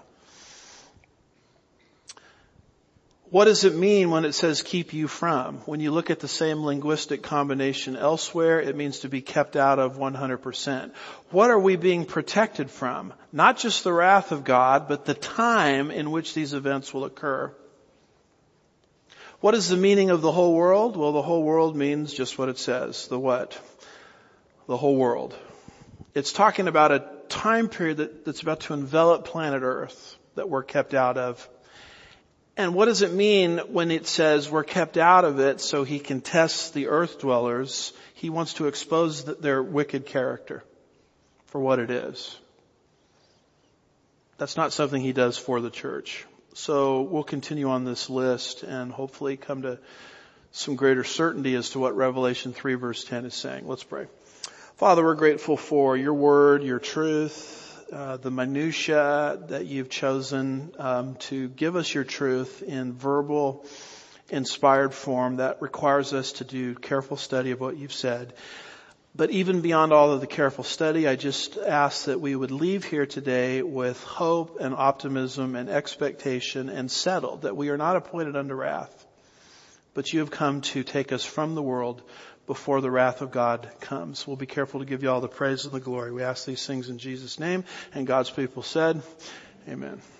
Speaker 1: What does it mean when it says keep you from? When you look at the same linguistic combination elsewhere, it means to be kept out of one hundred percent. What are we being protected from? Not just the wrath of God, but the time in which these events will occur. What is the meaning of the whole world? Well, the whole world means just what it says. The what? The whole world. It's talking about a time period that, that's about to envelop planet Earth that we're kept out of. And what does it mean when it says we're kept out of it so he can test the earth dwellers? He wants to expose their wicked character for what it is. That's not something he does for the church. So we'll continue on this list and hopefully come to some greater certainty as to what Revelation three verse ten is saying. Let's pray. Father, we're grateful for your word, your truth, uh, the minutia that you've chosen um, to give us your truth in verbal, inspired form that requires us to do careful study of what you've said. But even beyond all of the careful study, I just ask that we would leave here today with hope and optimism and expectation and settled that we are not appointed unto wrath, but you have come to take us from the world before the wrath of God comes. We'll be careful to give you all the praise and the glory. We ask these things in Jesus' name, and God's people said, amen.